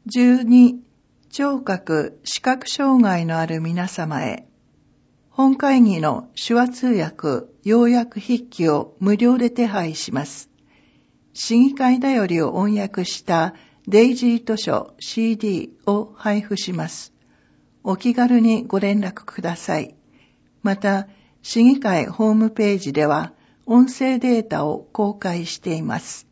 12、聴覚・視覚障害のある皆様へ、本会議の手話通訳・要約筆記を無料で手配します。市議会だよりを音訳したデイジー図書 CD を配布します。お気軽にご連絡ください。また、市議会ホームページでは音声データを公開しています。